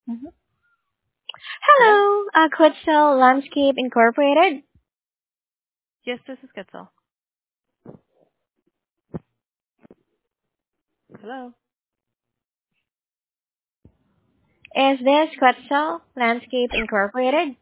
Mhm. Hello? Hello, Quetzal Landscape Incorporated. Yes, this is Quetzal. Hello? Is this Quetzal Landscape Incorporated?